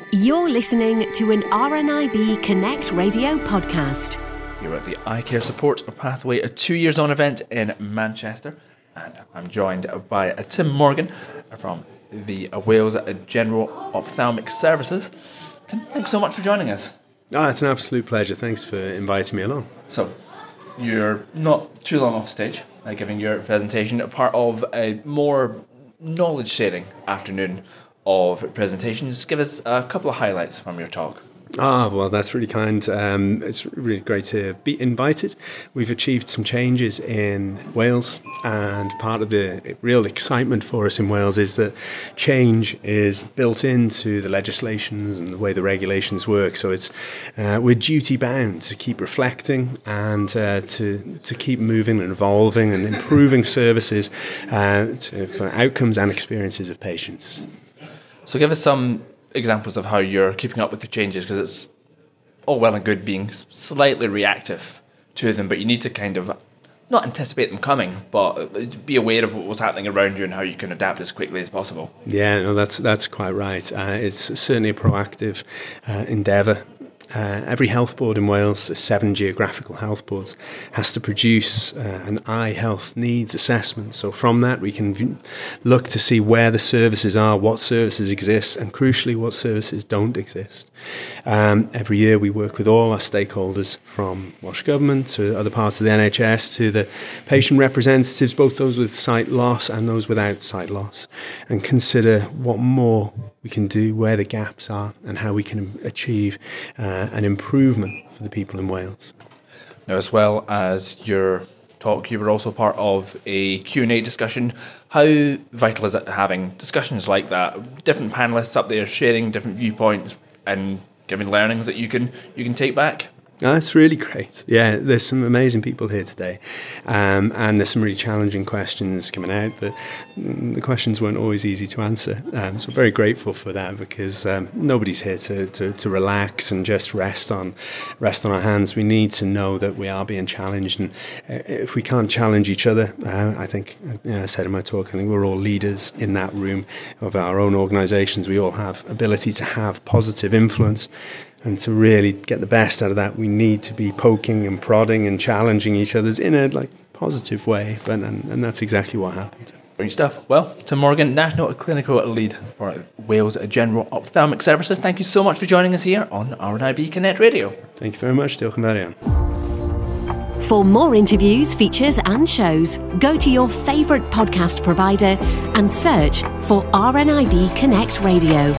You're listening to an RNIB Connect Radio podcast. You're at the Eye Care Support Pathway, a 2 years on event in Manchester, and I'm joined by Tim Morgan from the Wales General Ophthalmic Services. Tim, thanks so much for joining us. It's an absolute pleasure. Thanks for inviting me along. So, you're not too long off stage giving your presentation, a part of a more knowledge-sharing afternoon of presentations. Give us a couple of highlights from your talk. Well, that's really kind. It's really great to be invited. We've achieved some changes in Wales, and part of the real excitement for us in Wales is that change is built into the legislations and the way the regulations work. So it's we're duty bound to keep reflecting and to keep moving and evolving and improving services for outcomes and experiences of patients. So give us some examples of how you're keeping up with the changes, because it's all well and good being slightly reactive to them, but you need to kind of not anticipate them coming, but be aware of what's happening around you and how you can adapt as quickly as possible. Yeah, no, that's quite right. It's certainly a proactive endeavour. Every health board in Wales, 7 geographical health boards, has to produce an eye health needs assessment. So from that we can look to see where the services are, what services exist, and crucially what services don't exist. Every year we work with all our stakeholders, from Welsh Government to other parts of the NHS to the patient representatives, both those with sight loss and those without sight loss, and consider what more we can do, where the gaps are, and how we can achieve an improvement for the people in Wales. Now, as well as your talk, you were also part of a Q&A discussion. How vital is it having discussions like that? Different panellists up there sharing different viewpoints and giving learnings that you can take back? That's really great. Yeah, there's some amazing people here today, and there's some really challenging questions coming out, but the questions weren't always easy to answer. So very grateful for that, because nobody's here to relax and just rest on our hands. We need to know that we are being challenged, and if we can't challenge each other, I think, I said in my talk, I think we're all leaders in that room of our own organisations. We all have ability to have positive influence. And to really get the best out of that, we need to be poking and prodding and challenging each other's in a positive way. And that's exactly what happened. Great stuff. Well, Tim Morgan, National Clinical Lead for Wales General Ophthalmic Services, thank you so much for joining us here on RNIB Connect Radio. Thank you very much. Diolch yn fawr iawn. For more interviews, features and shows, go to your favourite podcast provider and search for RNIB Connect Radio.